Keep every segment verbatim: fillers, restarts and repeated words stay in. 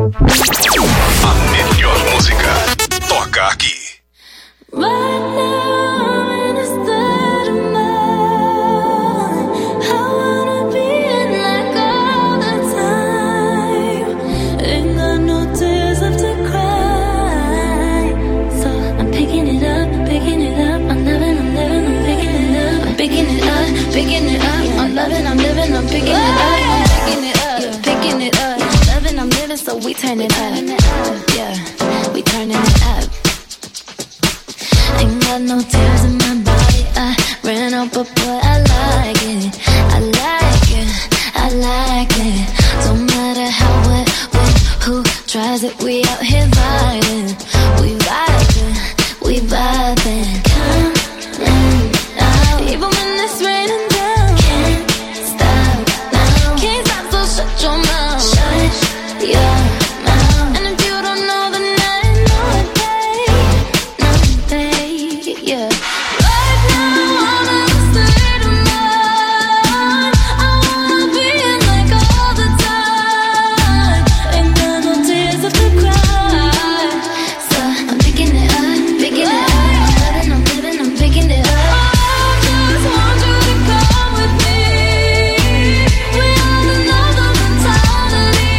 A melhor música toca aqui. Right now I'm in a state of mind. I wanna be in like all the time. Ain't got no tears left to cry. So I'm picking it up, picking it up. I'm loving, I'm living, I'm picking it up. I'm picking it up, picking it up. I'm loving, I'm living, I'm picking it up. I'm picking it up, picking it up. Loving, I'm living, so we turn it up. Yeah, we turning it up. Ain't got no tears in my body. I ran out, but boy, I like it. I like it. I like it. Don't matter how, what, when, who tries it. We out here vibing. We vibing. We vibing. Come out. Even when it's raining down. Can't stop now. Can't stop, so shut your mouth. Shut your mouth. And if you don't know, then I know it, babe. No, babe, yeah. Right now I'm in a state of mind. I wanna be in like all the time. Ain't got no tears left to cry. So I'm picking it up, picking it up. I'm loving, I'm living, I'm picking it up. I just want you to come with me. We all in love of mentality.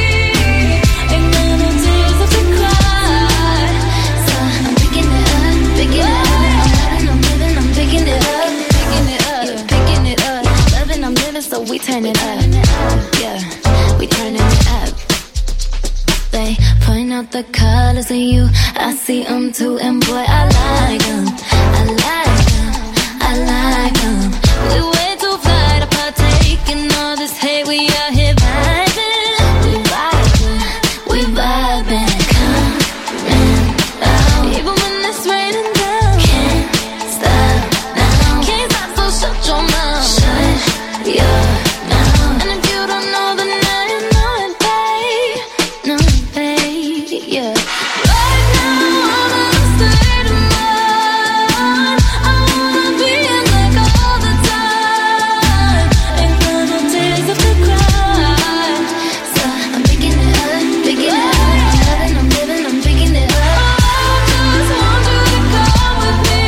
Ain't got no tears left to cry. So I'm picking it up, picking it up. I'm loving, I'm living, I'm picking it up, picking it up, picking it up. Loving, I'm living, so we turn it up. Yeah, we turning it up. They point out the colors of you. I see them too, and boy, I like them. I like them. I like them. We way too fly to partake in all this hate. We out here vibing. We vibing. We vibing. Coming out. Even when it's raining down. Can't stop now. Can't stop, so shut your mouth. Shut your mouth. And if you don't know, then I know it, babe. No, babe, yeah. Right now I'm in a state of mind. I wanna be in like all the time. Ain't got no tears left to cry. So I'm picking it up, picking it up. I'm loving, I'm living, I'm picking it up. I just want you to come with me.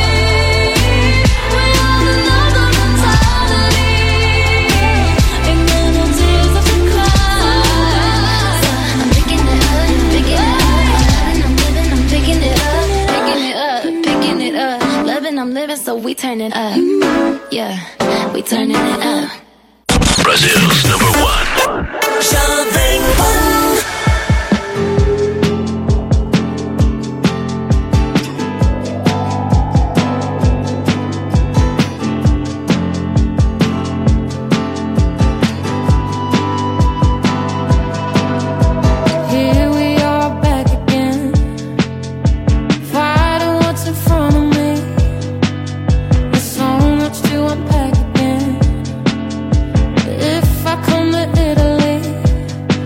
We all in love of mentality. Ain't got no tears left to cry. So I'm picking it up, picking it up. I'm loving, I'm living, I'm picking it up, picking it up, picking it up. Loving, I'm living, so we turn it up. Yeah, we turning it up. Brazil's number one. Jovem Pan. Here we are back again, fighting what's in front of me. There's so much to unpack again. If I come to Italy,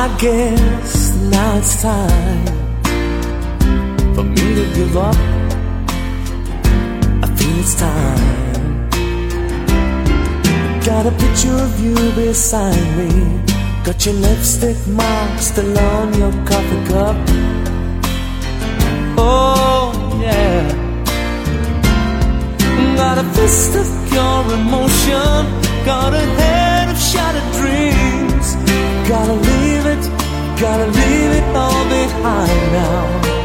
guess now it's time for me to give up. I feel it's time. Got a picture of you beside me. Got your lipstick mark still on your coffee cup. Oh yeah. Got a fist of pure emotion. Got a head of shattered dreams. Gotta leave it, gotta leave it all behind now.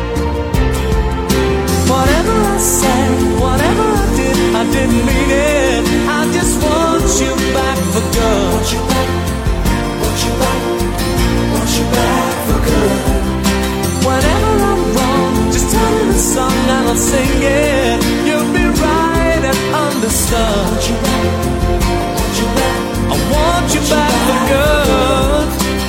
Whatever I said, whatever I did, I didn't mean it. I just want you back for good. Want you back, want you back, want you back for good. Whenever I'm wrong, just tell me the song and I'll sing it. You'll be right and understood. Want you back, want you back, I want you back for good.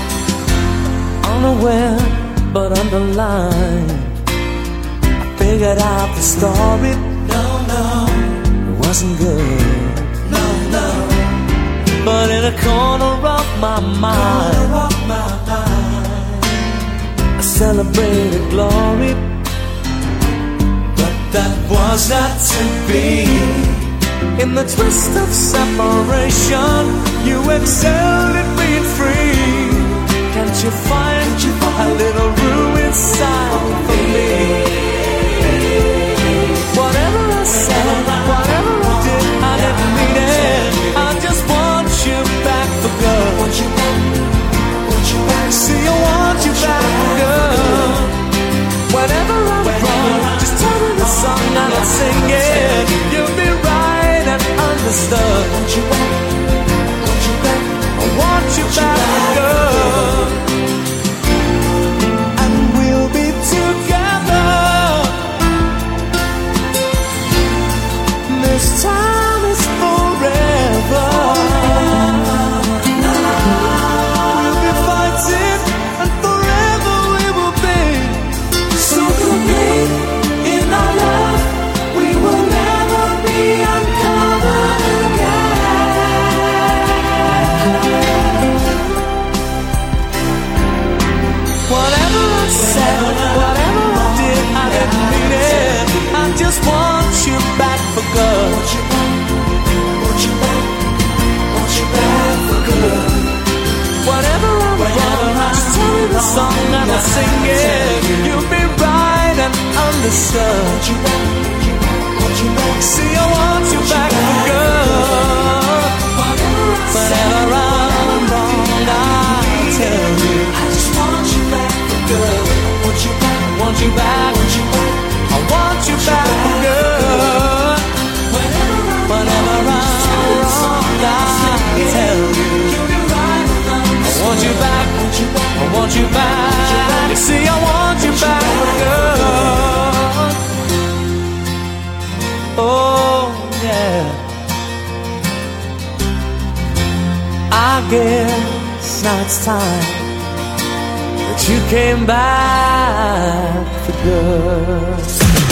Unaware but underlined, I figured out the story. No, no, it wasn't good. No, no. But in a corner of my mind, of my mind, I celebrated glory. But that was not to be. In the twist of separation, you excelled at being free. Can't you find a little room inside for me? Whatever I said, whatever I did, I didn't mean it. I just want you back for good. Want you back, want you back. See, I want you back for good. Whenever I'm wrong, just tell me the song and I'll sing it. You'll be right and understood. Want you back, want you back. I want you back for good. And we'll be together. This time is forever. We'll be fighting and forever we will be. So complete in our love, we will never be uncovered again. Whatever I said, whatever I did, I didn't mean it. I just want you back for good. Want you back, want you back, want you back for good. Whatever I'm wrong, just tell me the song and I'll sing it. You'll be right and understood. Want you back, want you back. See, I want you back for good. Whatever I'm wrong, I'll tell you. I just want you back for good. Want you back, want you back, want you back. I want you back for good. Whenever I'm wrong, I'll tell you. I want you back, I want you back. See, I want you back for good. Oh, yeah. I guess now it's time that you came back for good.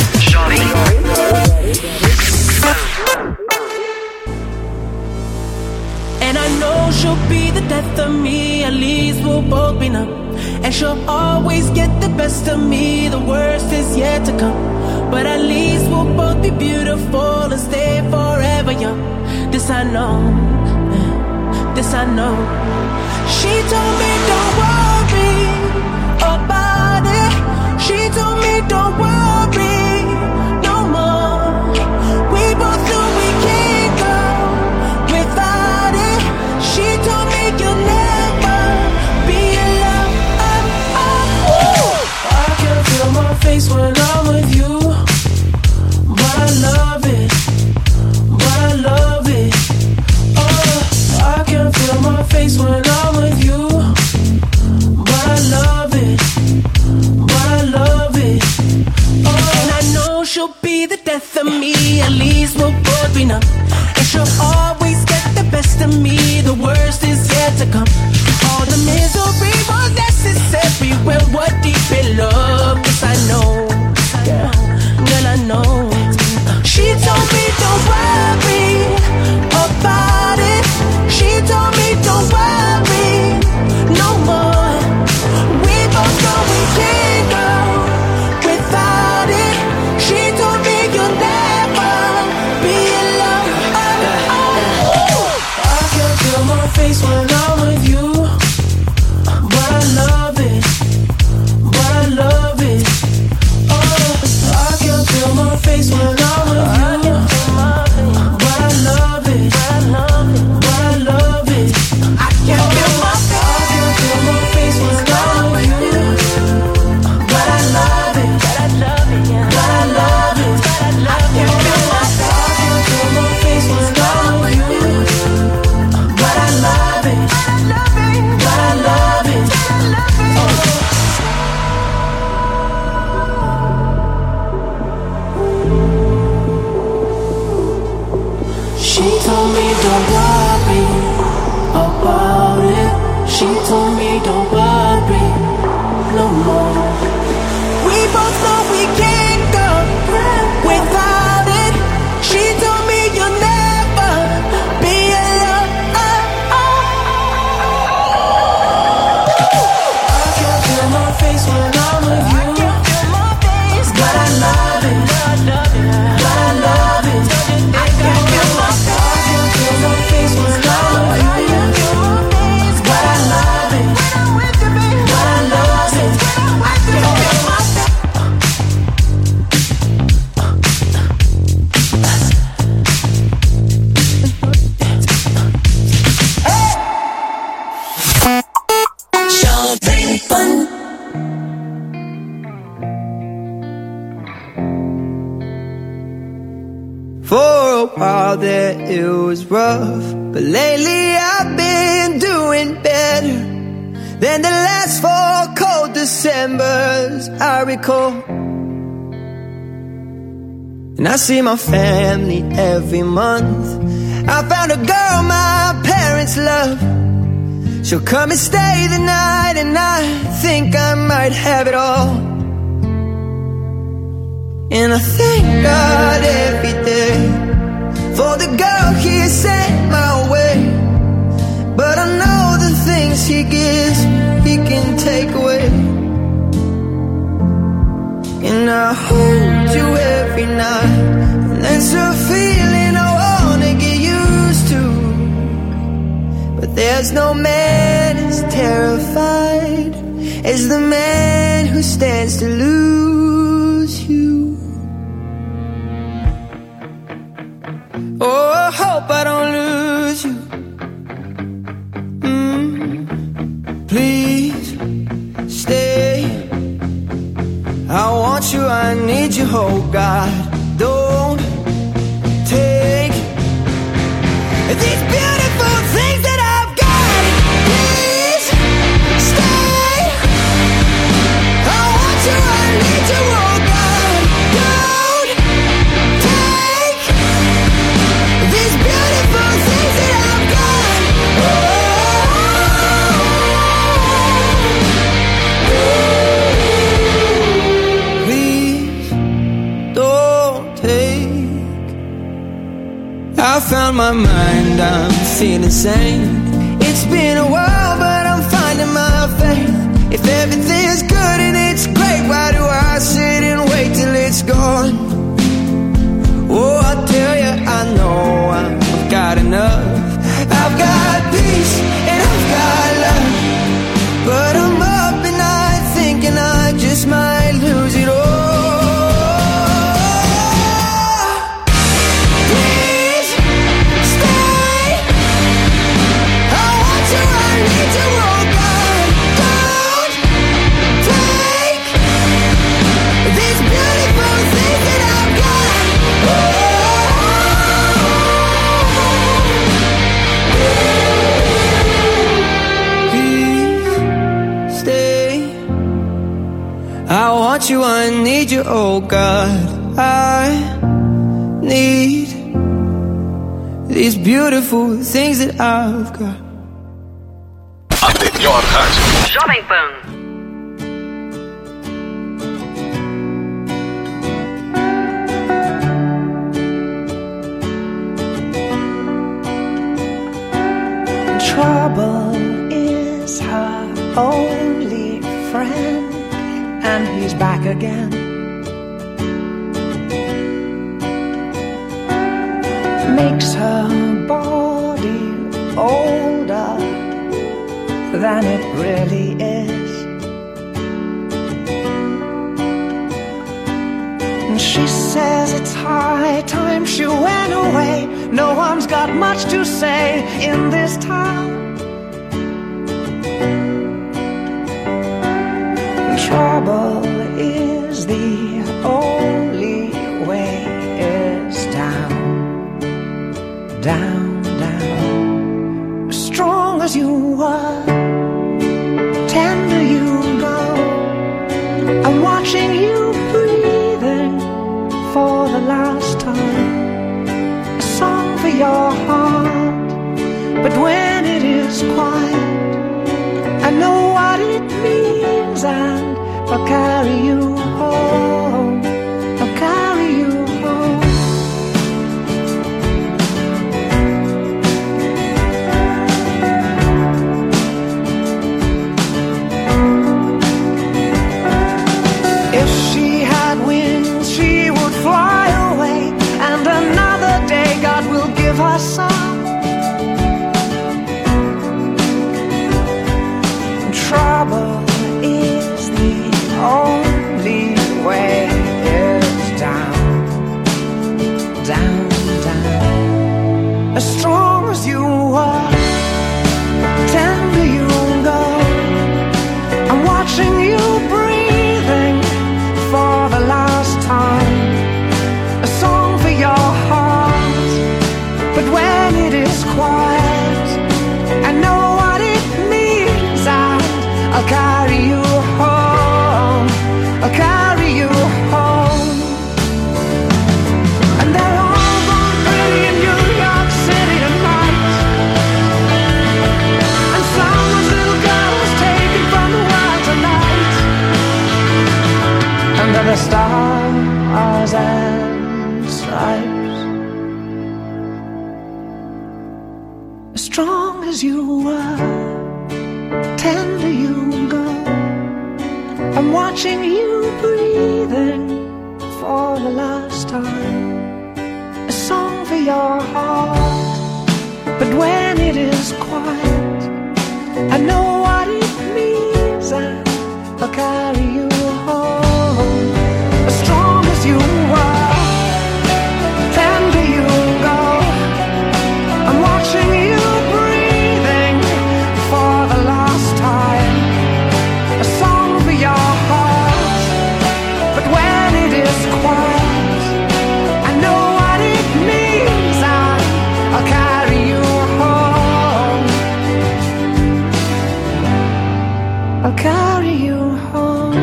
And I know she'll be the death of me. At least we'll both be numb. And she'll always get the best of me. The worst is yet to come. But at least we'll both be beautiful and stay forever young. This I know, this I know. She told me don't worry about it. She told me don't worry no more. We both knew we can't go without it. She told me you'll never be alone. Oh, oh. I can feel my face when I'm with you, but I love it, but I love it. Oh, I can feel my face when I'm with you, while there it was rough, but lately I've been doing better than the last four cold Decembers I recall. And I see my family every month. I found a girl my parents love. She'll come and stay the night, and I think I might have it all. And I thank God every day for the girl He sent my way. But I know the things He gives He can take away. And I hold you every night, and that's a feeling I wanna get used to. But there's no man as terrified as the man who stands to lose you. Oh, I hope I don't lose you. mm. Please stay. I want you, I need you, oh God. Don't take these beautiful things that I've got. Please stay. I want you, I need you, oh God. Don't take these beautiful things that I've got. Oh, please don't take. I found my mind, I'm feeling sane. It's been a while, but I'm finding my faith. If everything's good and it's great, why do I sit and wait till it's gone? Oh, I tell you, I know I've got enough. I've got peace and I've got love, but I'm up at night thinking I just might lose it all. Please stay. I want you, I need you, oh God. Don't take these beautiful things that I've got. Please stay. I want you, I need you, oh God. I need these beautiful things that I've got. A melhor rádio. Jovem Pan. Trouble is her only friend, and he's back again. Makes her body older than it really is. And she says it's high time she went away. No one's got much to say in this town. Trouble is the only way is down, down, down. Strong as you were, tender you go. I'm watching you breathing for the last time. A song for your heart, but when it is quiet, I know what it means, and I'll carry you home. I'll carry you home. If she had wings, she would fly away, and another day God will give her some. Trouble is the only watching you breathing for the last time. A song for your heart, but when it is quiet, I know what it means. I, I'll carry you home. As strong as you are, tender you go. I'm watching you breathing for the last time. A song for your heart, but when it is quiet, I know what it means. I, I'll carry you home. I'll carry you home.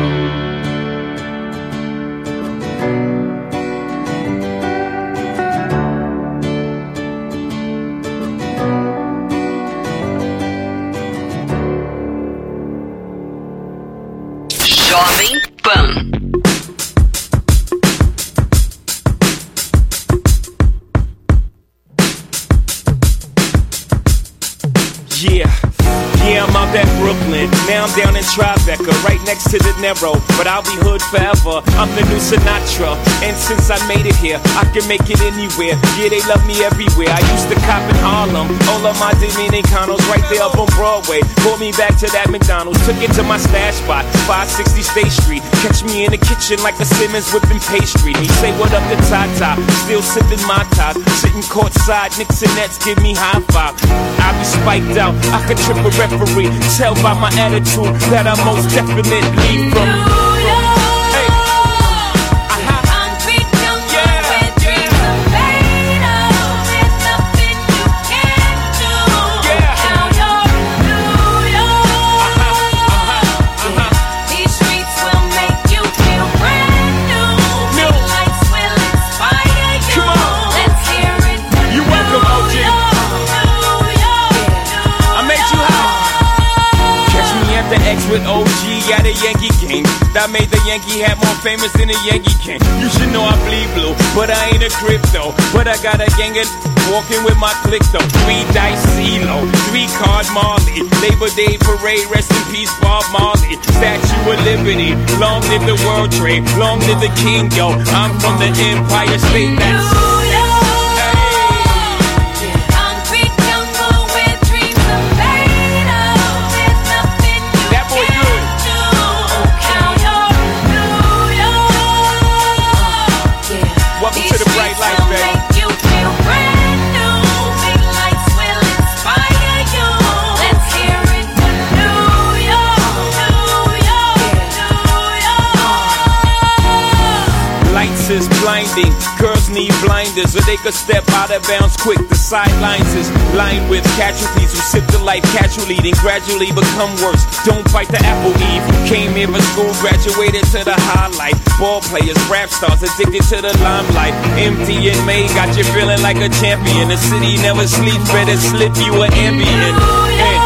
Jovem Pan. Yeah, yeah, I'm out at Brooklyn. Now I'm down in Tribeca, right next to the Narrow. But I'll be hood forever. I'm the new Sinatra. And since I made it here, I can make it anywhere. Yeah, they love me everywhere. I used to cop in Harlem. All of my Dominicanos right there up on Broadway. Pulled me back to that McDonald's. Took it to my stash spot, five sixty State Street. Catch me in the kitchen like a Simmons whipping pastry. He say what up to Tata. Still sipping my top. Sitting courtside, Knicks and Nets give me high five. I be spiked out. I could trip a referee. Tell by my attitude that I most definitely from. Hey. Uh-huh. Yeah, yeah. Yeah. Uh-huh. Uh-huh. These streets will make you feel brand new. New. Lights will inspire you. Come on. Let's hear it. You welcome, O G. I made you hot. Catch me at the X with O G at a Yankee game. That made the Yankee hat more famous than a Yankee can. You should know I bleed blue, but I ain't a crypto. But I got a gang of walking with my click though. Three dice CeeLo, three card Marley. Labor Day parade, rest in peace Bob Marley. Statue of Liberty, long live the World Trade, long live the King, yo. I'm from the Empire State. That's welcome to the bright lights, baby. Make you feel brand new. Big lights will inspire you. Let's hear it for New York, New York, New York. Lights is blinding. Girls need blinders so they could step out of bounds quick. The sidelines is lined with casualties who sip the life casually, then gradually become worse. Don't bite the apple, Eve. Came here for school, graduated to the highlight. Ball players, rap stars, addicted to the limelight. Empty and May got you feeling like a champion. The city never sleeps, better slip you an ambient. And,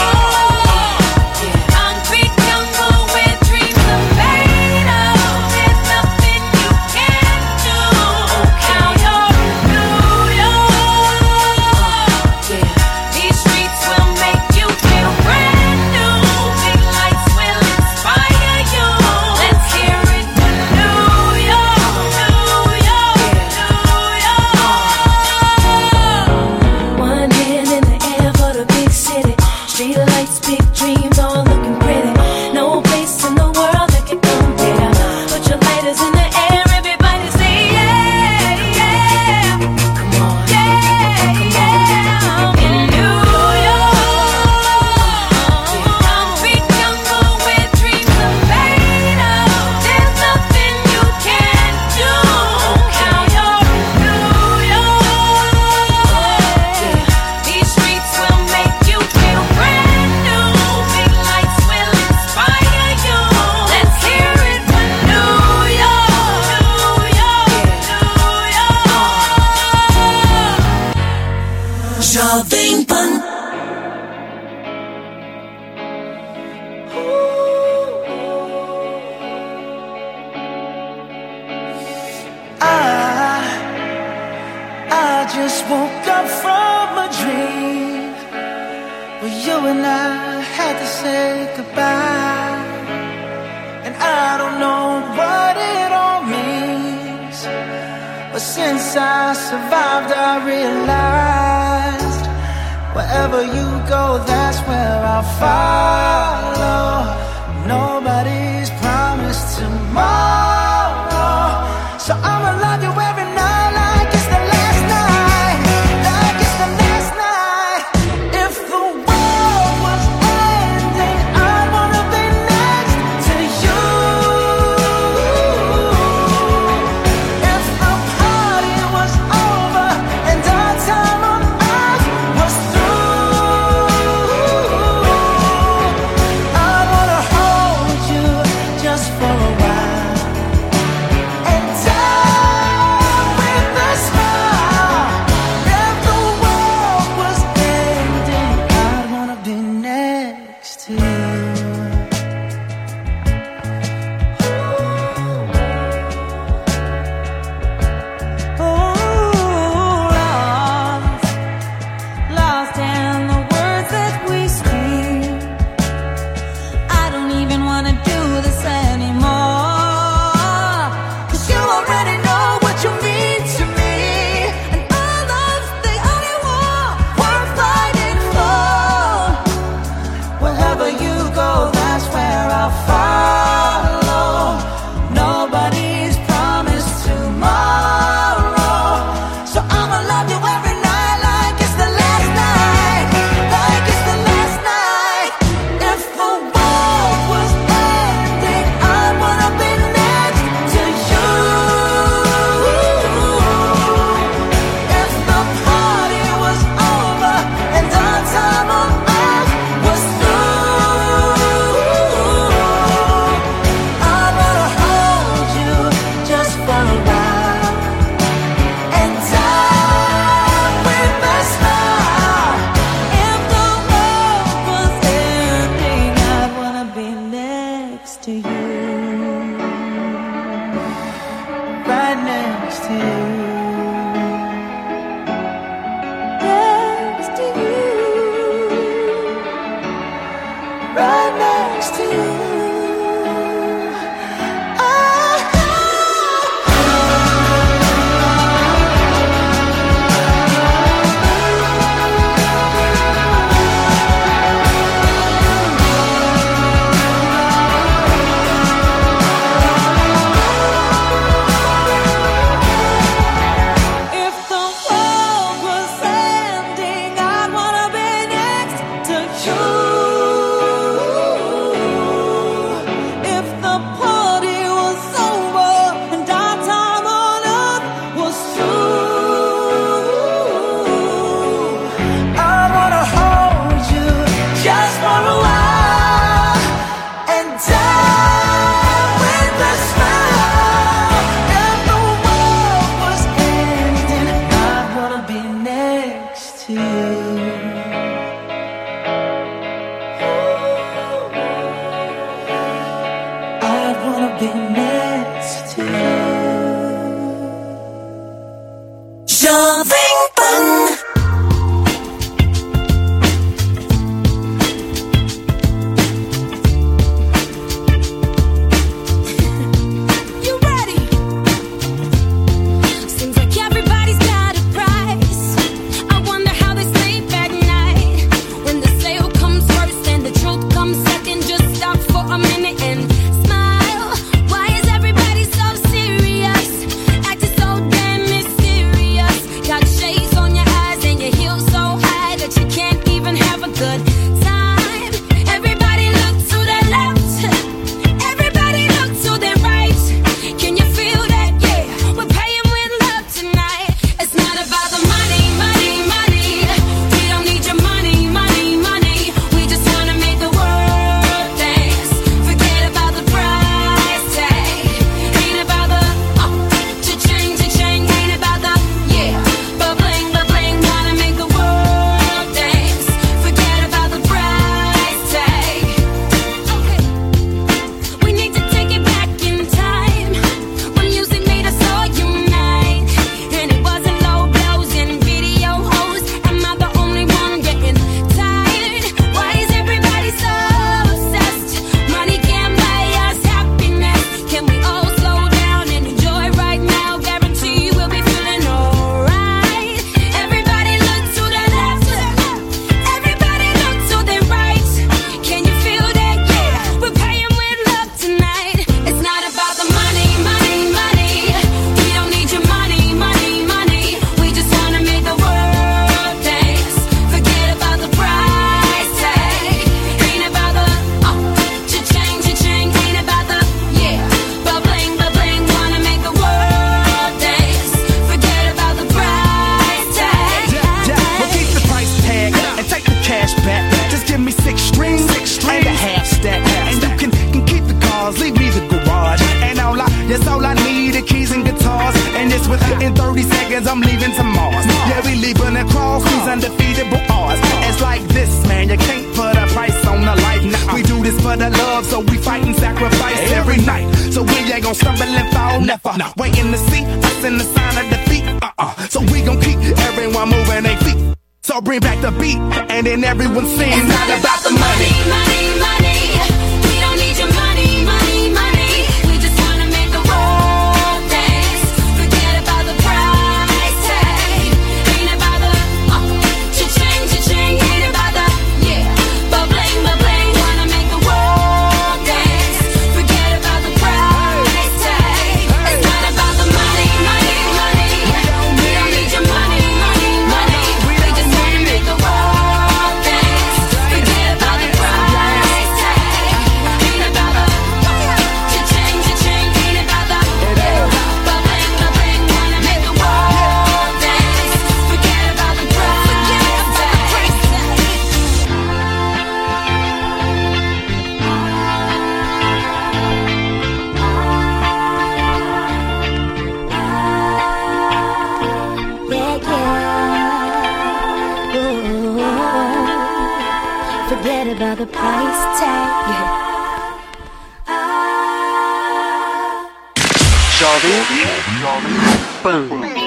Jovem Pan. I just woke up from a dream where you and I had to say goodbye, and I But since I survived, I realized wherever you go, that's where I'll follow. Nobody's promised tomorrow, so I'ma love you every night like it's the last night, like it's the last night. If the world was ending, I'd wanna be next to you. If the party was over and our time on earth was through, I'd wanna hold you just for a while and die with a smile. If the world was ending, I'd wanna be next to you. Lost in the words that we speak. I don't even wanna do this anymore, 'cause you already know what you mean to me, and all love's the only war worth fighting for. Wherever you go, that's where I'll follow. Nobody's promised tomorrow, so I'ma love you every night like it's the last night, like it's the last night. If the world was ending, I wanna be next to you. If the party was over and our time on earth was through, I wanna hold you just for a while and die with a smile. If the world was ending, I'd wanna be next to you. Right next to you. Next to you. Right next to you. If the world was ending, I'd wanna be next to you. If the party was over and our time on earth was through, I wanna hold you just for a while and die with a smile. If the world was ending, I wanna be next to you. I wanna be next to you. Jovem Pan. you ready? Seems like everybody's got a price. I wonder how they sleep at night when the sale comes first and the truth comes second. Just stop for a minute and smile. Why is everybody so serious? I'm leaving to Mars. Yeah, we leaving across these undefeatable odds. It's like this, man, you can't put a price on the life. We do this for the love, so we fight and sacrifice every night. So we ain't gon' stumble and fall, never. Waiting to see us in the sign of defeat. Uh-uh. So we gon' keep everyone moving their feet. So bring back the beat, and then everyone sings. It's not about the money, money, money. We don't need your money, money, money. We just wanna make the world dance. Forget about the price tag. Ain't about the uh, cha-ching, cha-ching. Ain't about the yeah, ba-bling, ba-bling. Wanna make the world dance. Forget about the price tag. It's not about the money, money, money. We don't need your money, money, money. We just wanna make the world dance. Forget about the price tag. Ain't about the cha-ching, cha-ching. Ain't about the yeah, ba-bling, ba-bling. Wanna make the world dance. Forget about the price Yeah, yeah. Ooh. Forget about the price tag. Jovem Pan.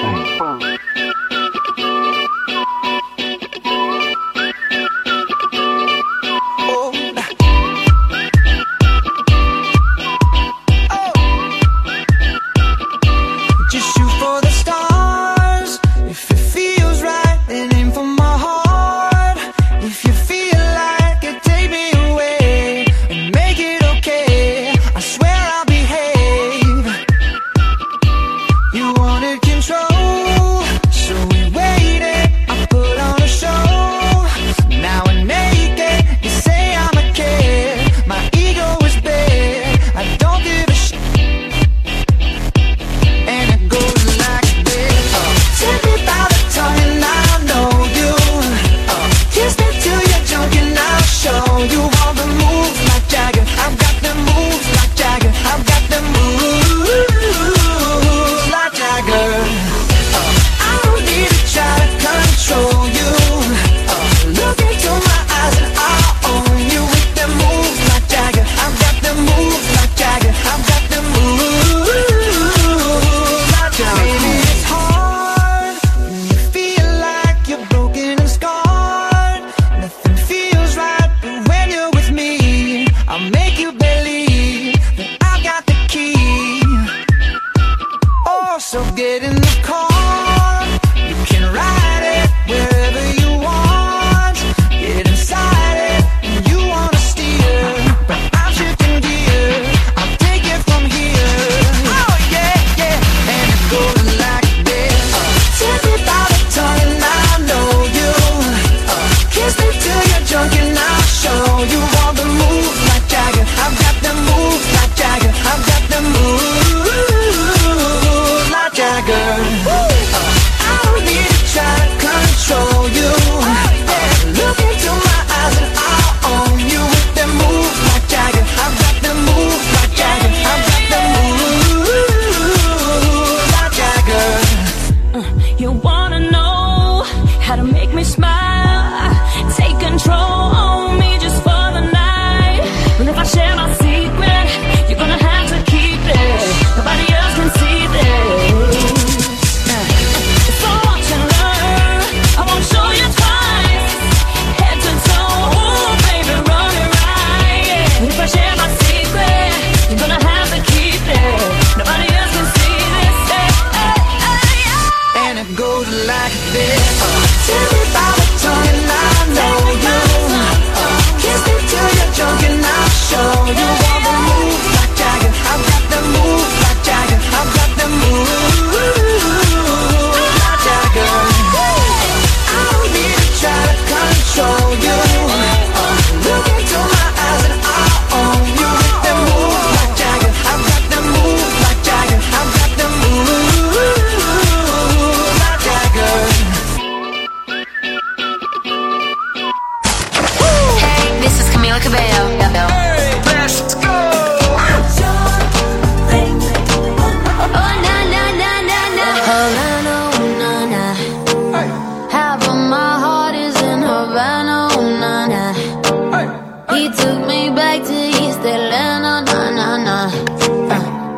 Just shoot for the stars. If it feels right, then aim for my heart. If you feel like it, take me away and make it okay. I swear I'll behave. You wanted control.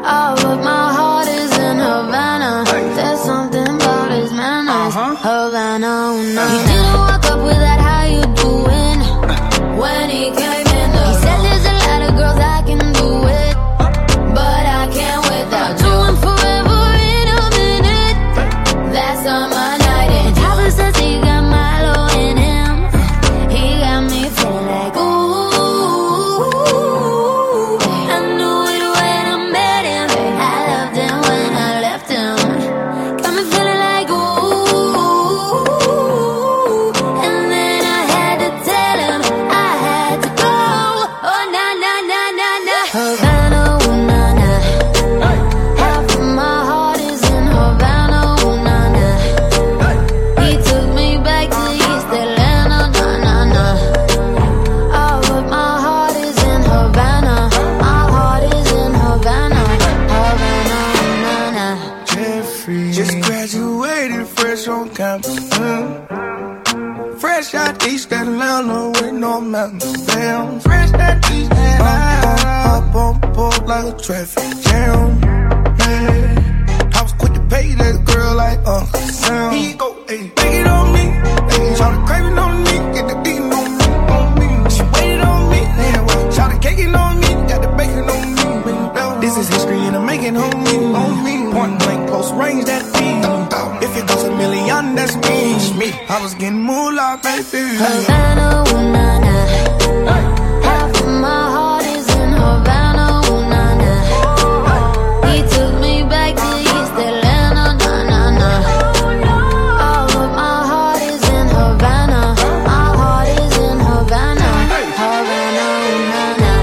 Oh, but my heart is in Havana. There's something about his manners. Havana, oh no. He didn't walk up with that how you doing when he came in the He said there's a lot of girls I can do it, but I can't without you. And forever in a minute, that's on my night. And Tyler says he got Milo in him. He got me feeling like ooh. I knew it when I met him. I loved him when I left him. Got me feeling like ooh. And then I had to tell him I had to go. Oh na na na na na. Havana, ooh na na. Half of my heart is in Havana, ooh na na. He took me back to East Atlanta, na na na. Oh, but my heart is in Havana. My heart is in Havana, Havana, ooh na na. Jeffrey just graduated fresh on campus. mm. Fresh out East Atlanta with no mountains. Damn, fresh out East Atlanta. Up on board like a traffic jam. Yeah. I was quick to pay that girl like Uncle Sam. He go, hey, take it on me. Hey, shout the craving on me, get the beating on me, on me. She waited on me, yeah, well, shout the caking on me, got the bacon on me. This is history and I'm making on me, on me. Point blank, close range, that beat. If it goes a million, that's me. me. I was getting moolah, baby. Havana, ooh na na. Half of my heart is in Havana, ooh na na. He took me back to East Atlanta, na na na. Oh, but my heart is in Havana. My heart is in Havana, Havana, ooh na na.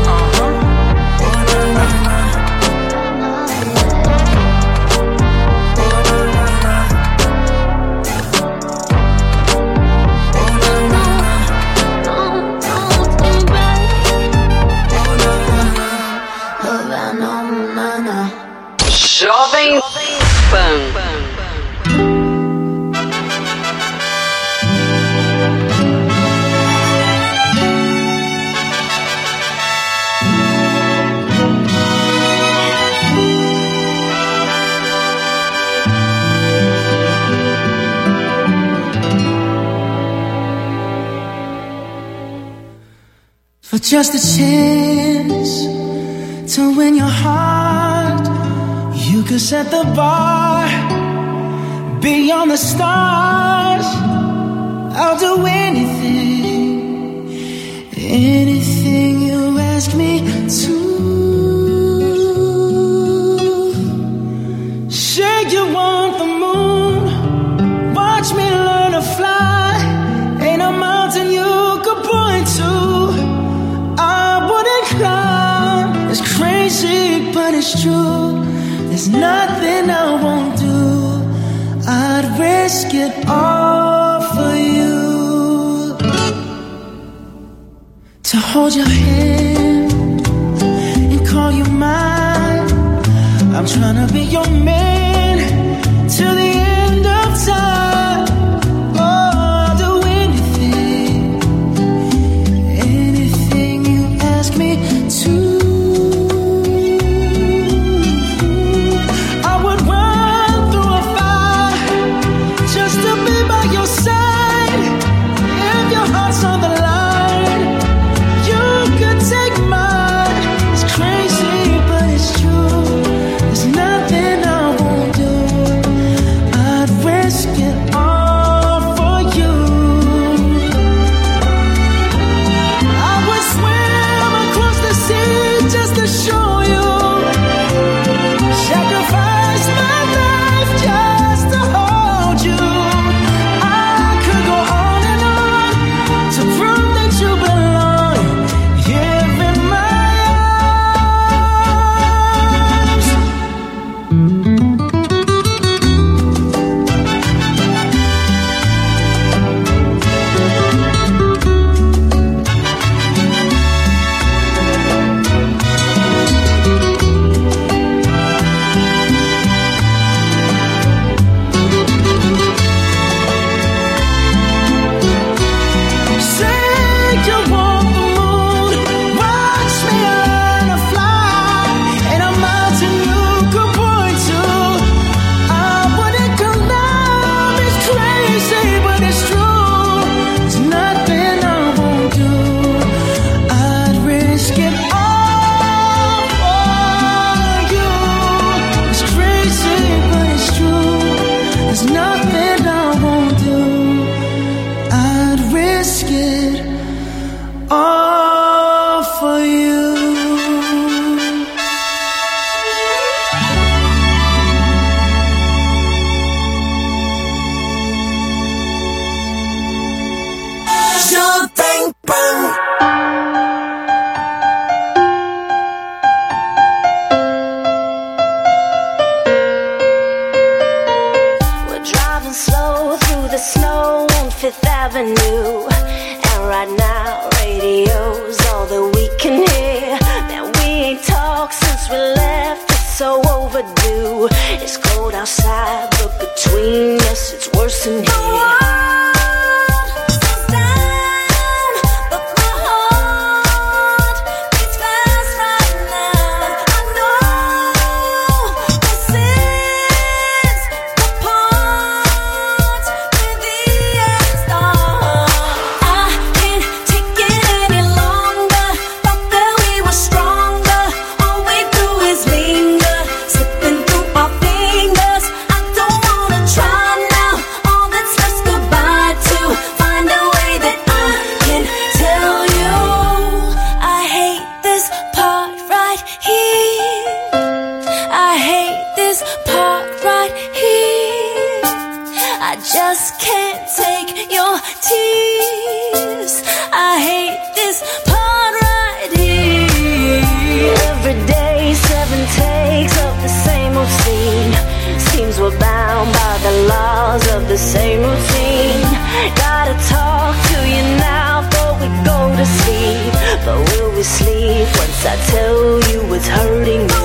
Jovem Pan. For just a chance to win your heart, you could set the bar beyond the stars. I'll do anything, anything you ask me to. Say you want the moon, watch me learn to fly. Ain't a mountain you could point to I wouldn't climb. It's crazy, but it's true. There's nothing I won't do. I'd risk it all for you. To hold your hand and call you mine. I'm trying to be your man till the end of time. Oh, I'll do anything, anything you ask me to. Fifth Avenue. And right now, radio's all that we can hear. Man, we ain't talked since we left, it's so overdue. It's cold outside, but between us, it's worse in here. Just can't take your tears. I hate this part right here. Every day, seven takes of the same old scene. Seems we're bound by the laws of the same routine. Gotta talk to you now before we go to sleep. But will we sleep once I tell you it's hurting me?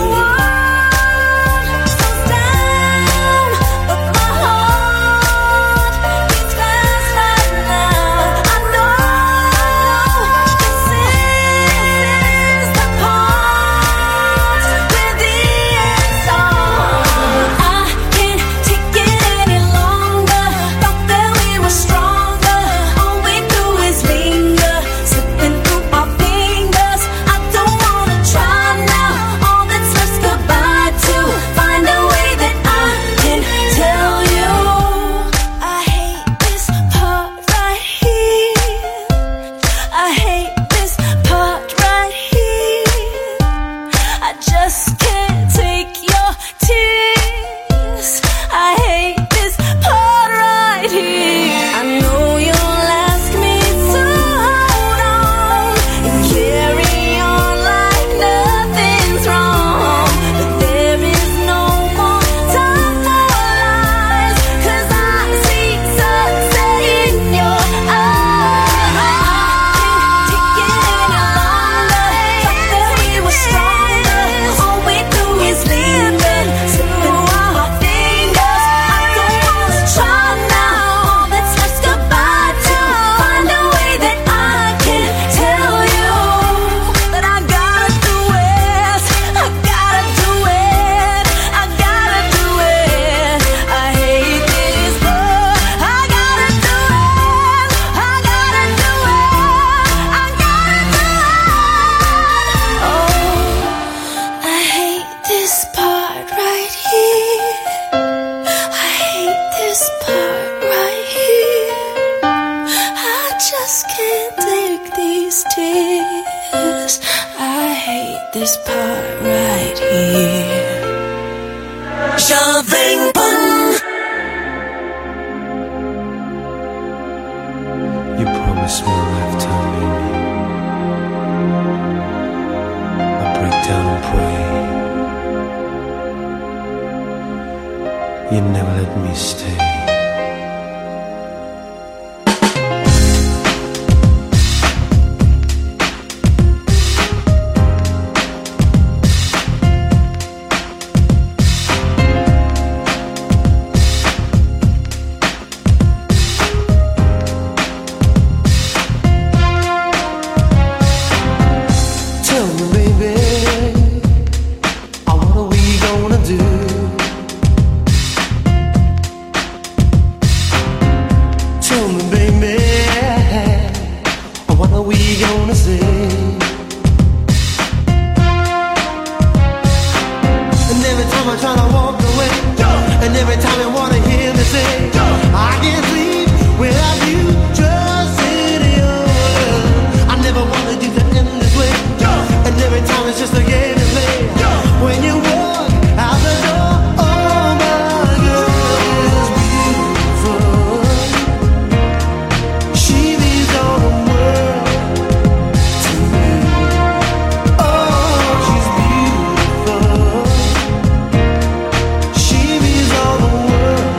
She means all the world.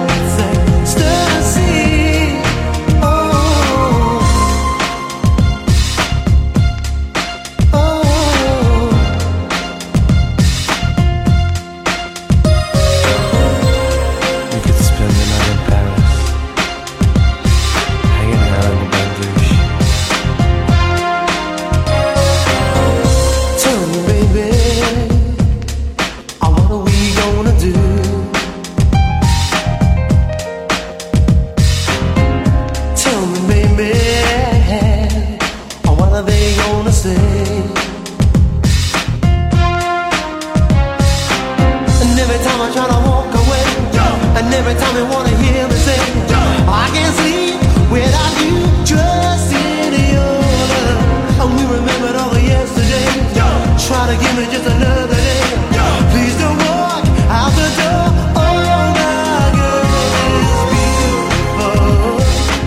time I try to walk away, and every time you wanna hear me say, I can't sleep without you, just in your love. And we remembered all the yesterdays. Try to give me just another day. Please don't walk out the door. Oh, my girl is beautiful.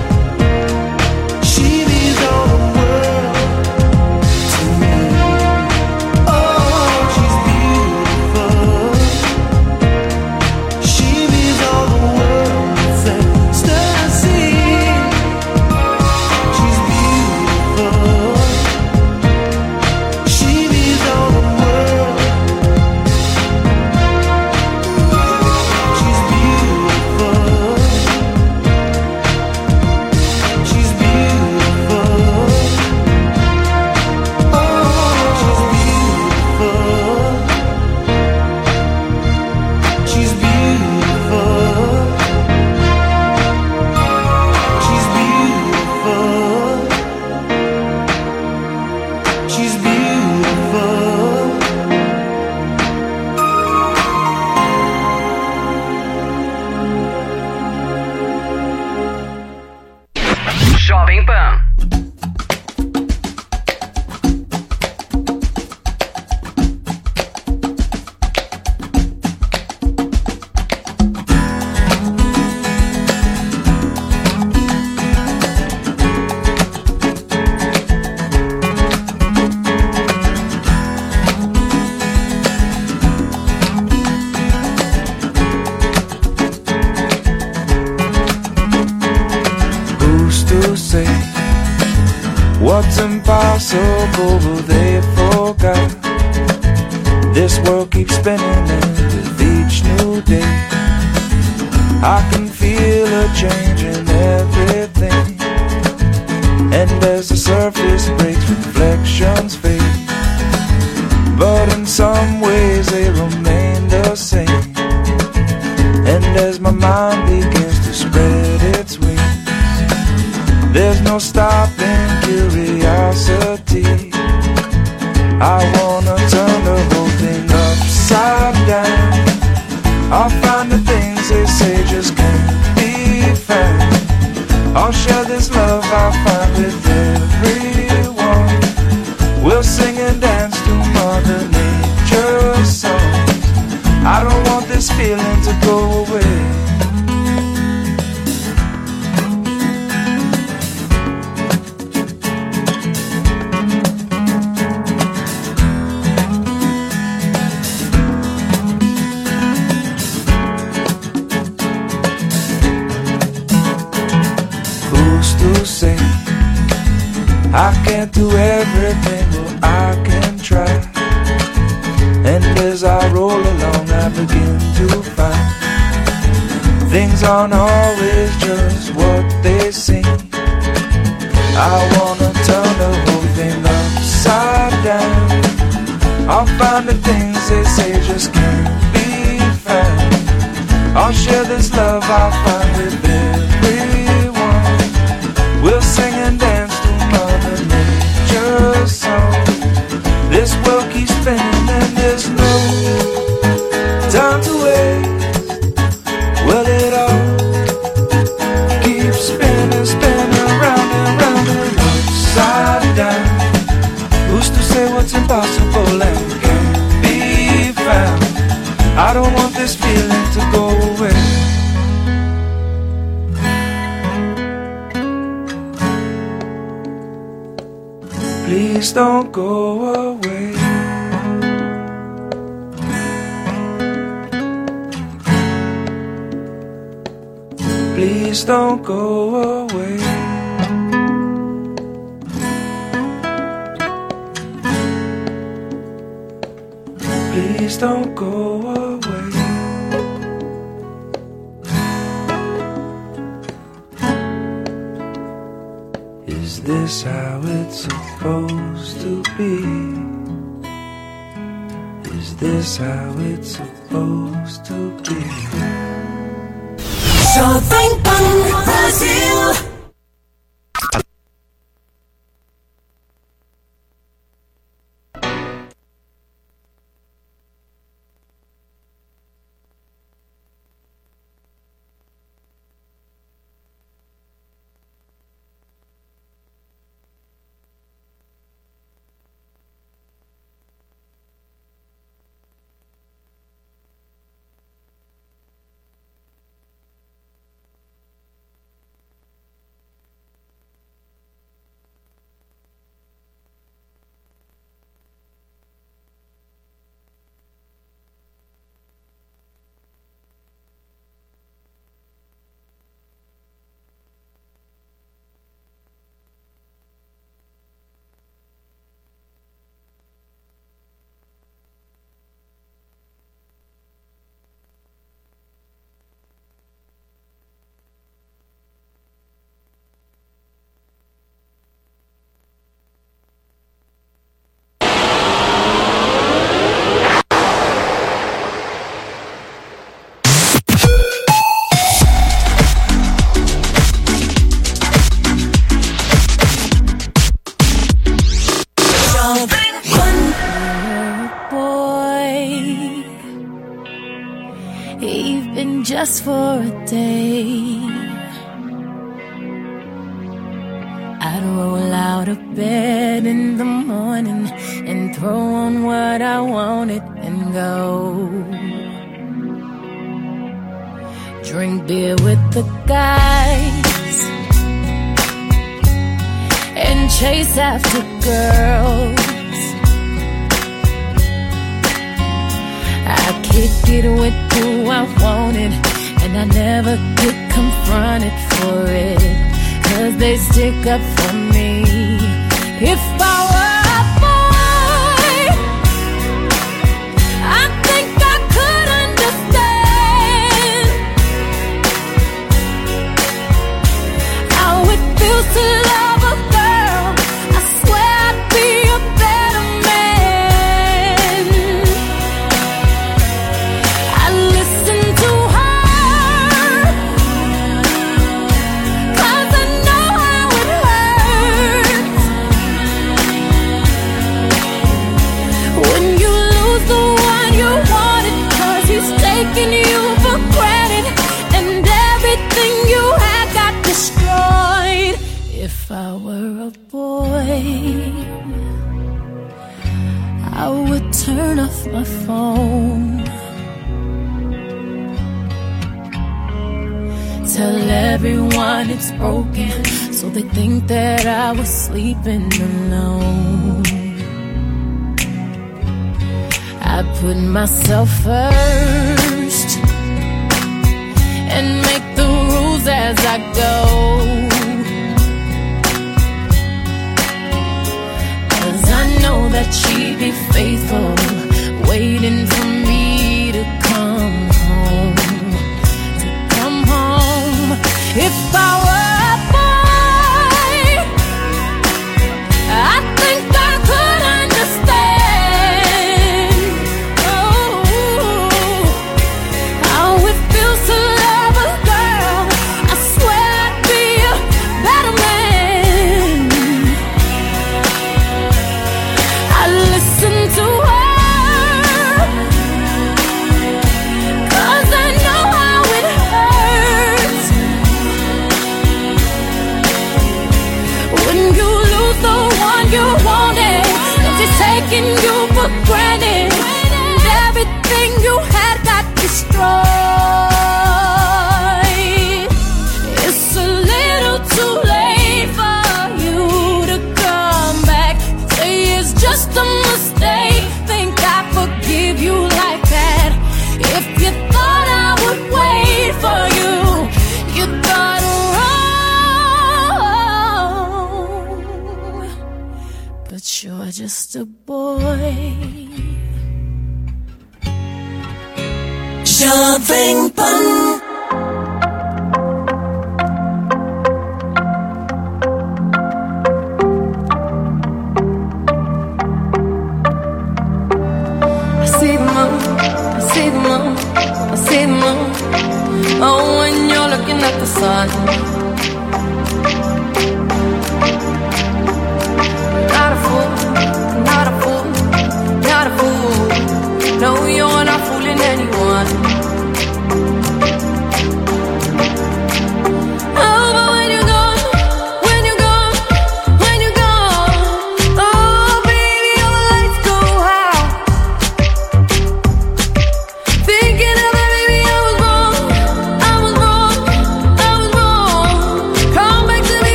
She means all the world to me. Oh, she's beautiful. She means all the world to ecstasy. She's beautiful. She means all the world. She's beautiful. She's beautiful. Oh, she's beautiful. She's beautiful. She's beautiful. She's beautiful. Jovem Pan. Who's to say what's impossible will they forget? This world keeps spinning and with each new day I can feel a change in everything. And as the surface breaks, reflections fade, but in some ways they remain the same. And as my mind begins to spread its wings, there's no stopping curiosity. I wanna turn the whole thing upside down. I'll find the things they say just can't be found. I'll share this love I find with everyone. We'll sing and dance to Mother Nature's songs. I don't want this feeling to go away. Who's to say I can't do everything, but I can try. And as I roll along, I begin to find things aren't always just what they seem. I wanna turn the whole thing upside down. I'll find the things they say just can't be found. I'll share this love I find with everyone. We'll sing and dance to Mother Nature's song. This world keeps spinning and there's no time to waste. Well, it all keeps spinning, spinning round and round and upside down. Who's to say what's impossible and can't be found? I don't want this feeling to go away. Please don't go away. Please don't go away. Please don't go away. Is this how it's supposed to be? Is this how it's supposed to be? Jovem Pan Brasil. even just for a day. I'd roll out of bed in the morning and throw on what I wanted and go. Drink beer with the guys and chase after girls. I kicked it with who I wanted, and I never get confronted for it, 'cause they stick up for me. If I were a boy, I think I could understand how it feels to love a girl. I swear I'd be a better man. I listen to her, 'cause I know how it hurts when you lose the one you wanted, 'cause he's taking you for granted and everything you had got destroyed. If I were a boy, I would turn off my phone, tell everyone it's broken, so they think that I was sleeping alone. I put myself first and make the rules as I go, 'cause I know that she'd be faithful, waiting for me to come home, to come home. If I were a boy, I think I could understand, oh, how it feels to love a girl. I swear I'd be a better man. I listen to her, 'cause I know how it hurts when you lose the one you wanted, 'cause he's taking you for granted and everything you had got destroyed. It's a little too late for you to come back. Say it's just a mistake, think I forgive you like that. If you thought I would wait for you, you thought wrong. But you're just a boy. Jovem Pan. I see the moon, I see the moon, I see the moon. Oh, when you're looking at the sun.